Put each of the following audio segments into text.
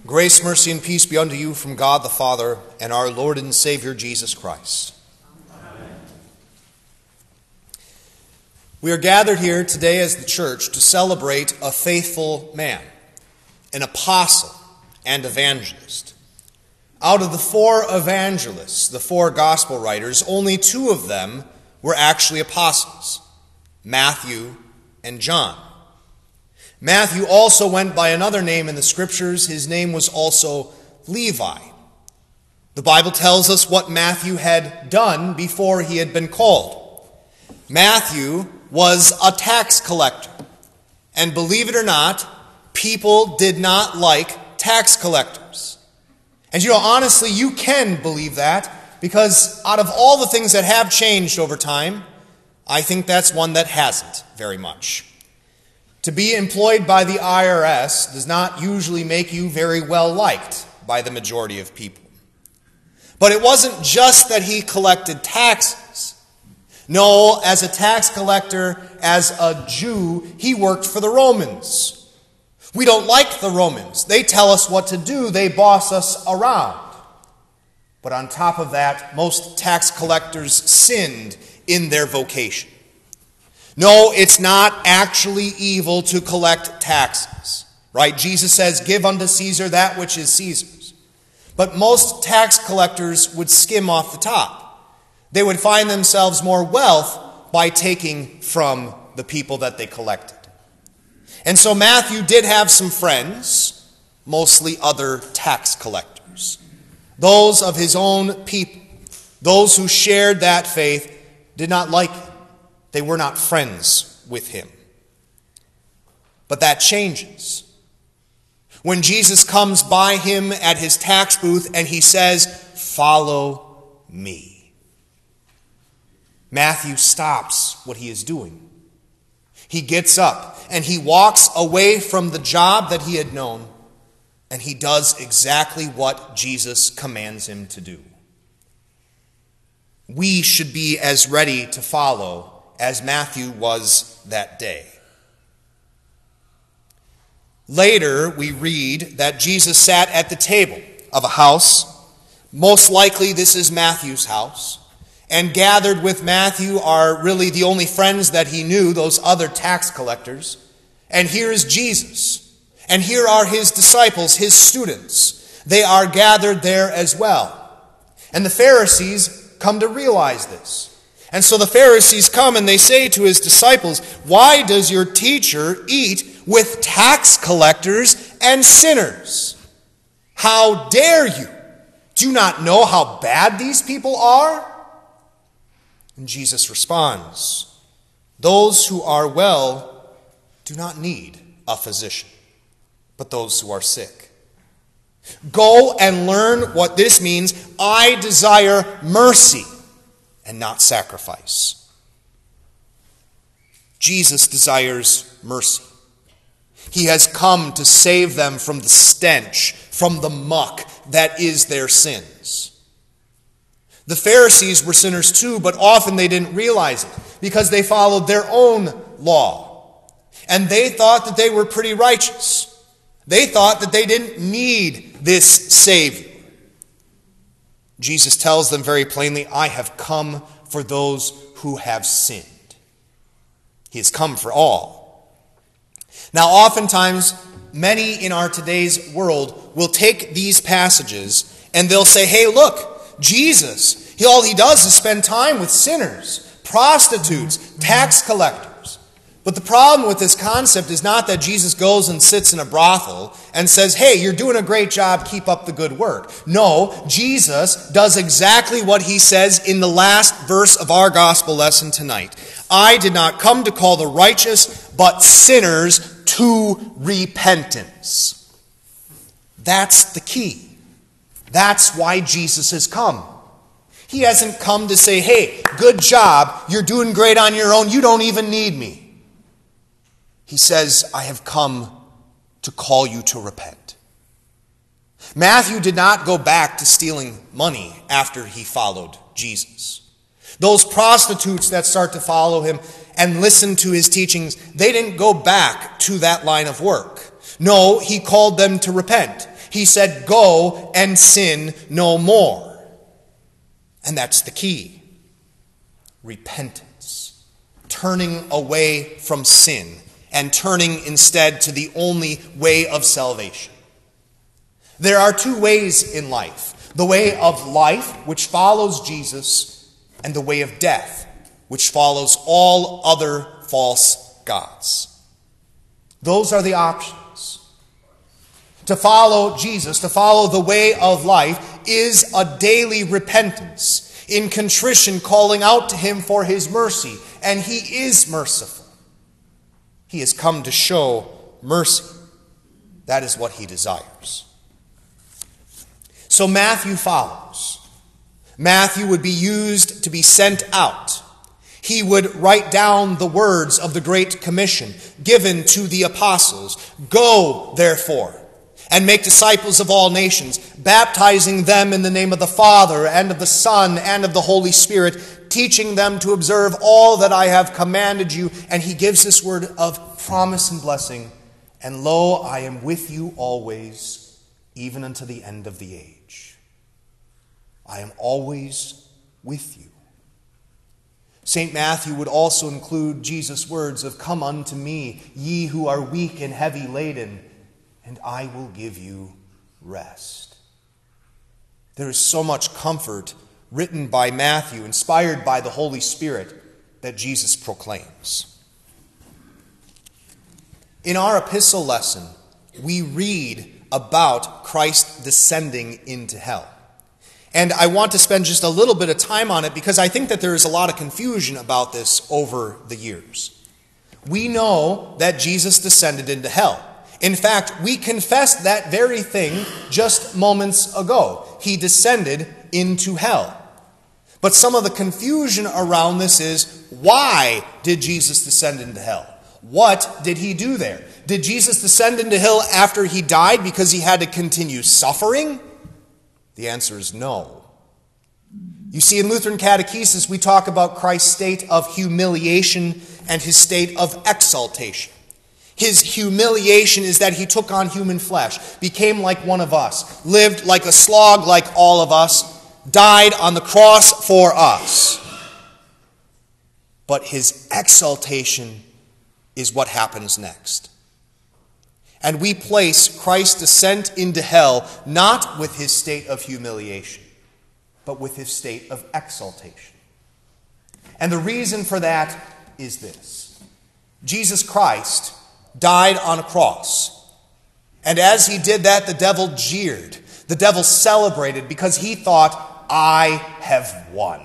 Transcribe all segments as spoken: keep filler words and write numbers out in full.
Grace, mercy, and peace be unto you from God the Father and our Lord and Savior Jesus Christ. Amen. We are gathered here today as the church to celebrate a faithful man, an apostle and evangelist. Out of the four evangelists, the four gospel writers, only two of them were actually apostles, Matthew and John. Matthew also went by another name in the Scriptures. His name was also Levi. The Bible tells us what Matthew had done before he had been called. Matthew was a tax collector. And believe it or not, people did not like tax collectors. And you know, honestly, you can believe that, because out of all the things that have changed over time, I think that's one that hasn't very much. To be employed by the I R S does not usually make you very well liked by the majority of people. But it wasn't just that he collected taxes. No, as a tax collector, as a Jew, he worked for the Romans. We don't like the Romans. They tell us what to do. They boss us around. But on top of that, most tax collectors sinned in their vocation. No, it's not actually evil to collect taxes, right? Jesus says, give unto Caesar that which is Caesar's. But most tax collectors would skim off the top. They would find themselves more wealth by taking from the people that they collected. And so Matthew did have some friends, mostly other tax collectors. Those of his own people, those who shared that faith, did not like him. They were not friends with him. But that changes. When Jesus comes by him at his tax booth and he says, "Follow me," Matthew stops what he is doing. He gets up and he walks away from the job that he had known, and he does exactly what Jesus commands him to do. We should be as ready to follow as Matthew was that day. Later, we read that Jesus sat at the table of a house. Most likely this is Matthew's house. And gathered with Matthew are really the only friends that he knew, those other tax collectors. And here is Jesus. And here are his disciples, his students. They are gathered there as well. And the Pharisees come to realize this. And so the Pharisees come and they say to his disciples, "Why does your teacher eat with tax collectors and sinners? How dare you? Do you not know how bad these people are?" And Jesus responds, "Those who are well do not need a physician, but those who are sick. Go and learn what this means. I desire mercy and not sacrifice." Jesus desires mercy. He has come to save them from the stench, from the muck that is their sins. The Pharisees were sinners too, but often they didn't realize it because they followed their own law. And they thought that they were pretty righteous. They thought that they didn't need this Savior. Jesus tells them very plainly, "I have come for those who have sinned." He has come for all. Now, oftentimes, many in our today's world will take these passages and they'll say, "Hey, look, Jesus, he, all he does is spend time with sinners, prostitutes, tax collectors." But the problem with this concept is not that Jesus goes and sits in a brothel and says, "Hey, you're doing a great job, keep up the good work." No, Jesus does exactly what he says in the last verse of our gospel lesson tonight. "I did not come to call the righteous, but sinners to repentance." That's the key. That's why Jesus has come. He hasn't come to say, "Hey, good job, you're doing great on your own, you don't even need me." He says, "I have come to call you to repent." Matthew did not go back to stealing money after he followed Jesus. Those prostitutes that start to follow him and listen to his teachings, they didn't go back to that line of work. No, he called them to repent. He said, "Go and sin no more." And that's the key. Repentance. Turning away from sin and turning instead to the only way of salvation. There are two ways in life. The way of life, which follows Jesus, and the way of death, which follows all other false gods. Those are the options. To follow Jesus, to follow the way of life, is a daily repentance, in contrition calling out to him for his mercy, and he is merciful. He has come to show mercy. That is what he desires. So Matthew follows. Matthew would be used to be sent out. He would write down the words of the Great Commission given to the apostles. "Go, therefore, and make disciples of all nations, baptizing them in the name of the Father, and of the Son, and of the Holy Spirit, teaching them to observe all that I have commanded you." And he gives this word of promise and blessing. "And lo, I am with you always, even unto the end of the age." I am always with you. Saint Matthew would also include Jesus' words of, "Come unto me, ye who are weak and heavy laden, and I will give you rest." There is so much comfort written by Matthew, inspired by the Holy Spirit, that Jesus proclaims. In our epistle lesson, we read about Christ descending into hell. And I want to spend just a little bit of time on it because I think that there is a lot of confusion about this over the years. We know that Jesus descended into hell. In fact, we confessed that very thing just moments ago. He descended into hell. But some of the confusion around this is, why did Jesus descend into hell? What did he do there? Did Jesus descend into hell after he died because he had to continue suffering? The answer is no. You see, in Lutheran catechesis, we talk about Christ's state of humiliation and his state of exaltation. His humiliation is that he took on human flesh, became like one of us, lived like a slog like all of us, died on the cross for us. But his exaltation is what happens next. And we place Christ's descent into hell not with his state of humiliation, but with his state of exaltation. And the reason for that is this. Jesus Christ died on a cross. And as he did that, the devil jeered. The devil celebrated because he thought, "I have won."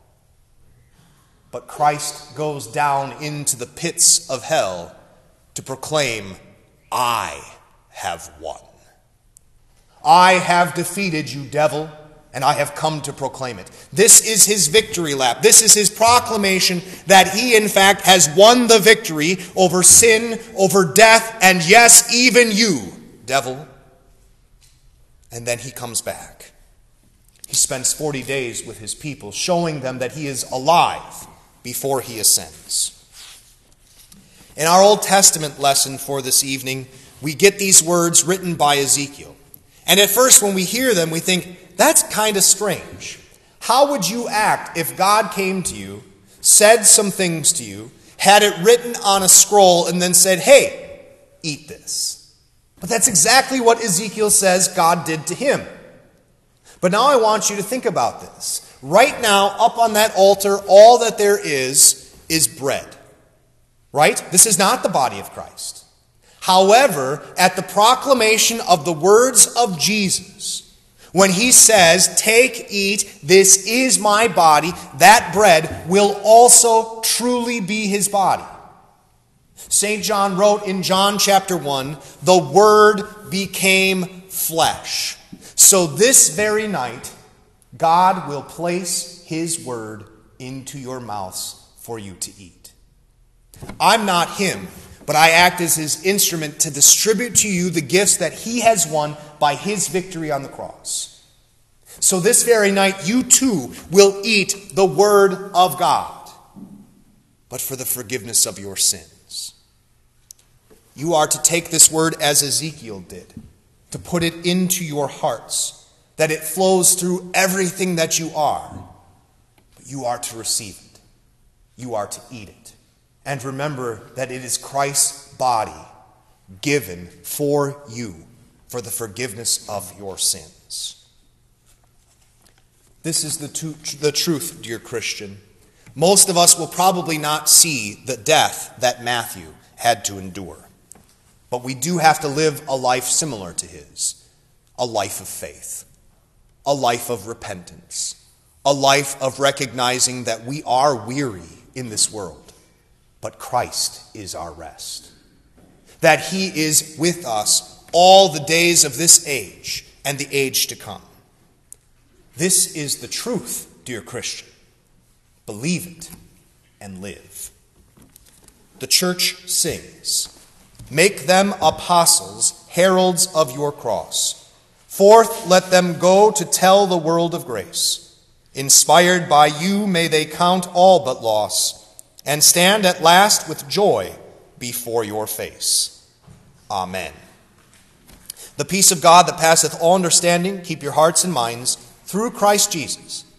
But Christ goes down into the pits of hell to proclaim, "I have won. I have defeated you, devil, and I have come to proclaim it." This is his victory lap. This is his proclamation that he, in fact, has won the victory over sin, over death, and yes, even you, devil. And then he comes back. He spends forty days with his people, showing them that he is alive before he ascends. In our Old Testament lesson for this evening, we get these words written by Ezekiel. And at first when we hear them, we think, that's kind of strange. How would you act if God came to you, said some things to you, had it written on a scroll, and then said, "Hey, eat this"? But that's exactly what Ezekiel says God did to him. But now I want you to think about this. Right now, up on that altar, all that there is, is bread. Right? This is not the body of Christ. However, at the proclamation of the words of Jesus, when he says, "Take, eat, this is my body," that bread will also truly be his body. Saint John wrote in John chapter one, "The Word became flesh." So this very night, God will place his word into your mouths for you to eat. I'm not him, but I act as his instrument to distribute to you the gifts that he has won by his victory on the cross. So this very night, you too will eat the word of God, but for the forgiveness of your sins. You are to take this word as Ezekiel did, to put it into your hearts, that it flows through everything that you are. But you are to receive it. You are to eat it. And remember that it is Christ's body given for you for the forgiveness of your sins. This is the, tu- the truth, dear Christian. Most of us will probably not see the death that Matthew had to endure. But we do have to live a life similar to his, a life of faith, a life of repentance, a life of recognizing that we are weary in this world, but Christ is our rest, that he is with us all the days of this age and the age to come. This is the truth, dear Christian. Believe it and live. The church sings, "Make them apostles, heralds of your cross. Forth let them go to tell the world of grace. Inspired by you may they count all but loss, and stand at last with joy before your face." Amen. The peace of God that passeth all understanding, keep your hearts and minds through Christ Jesus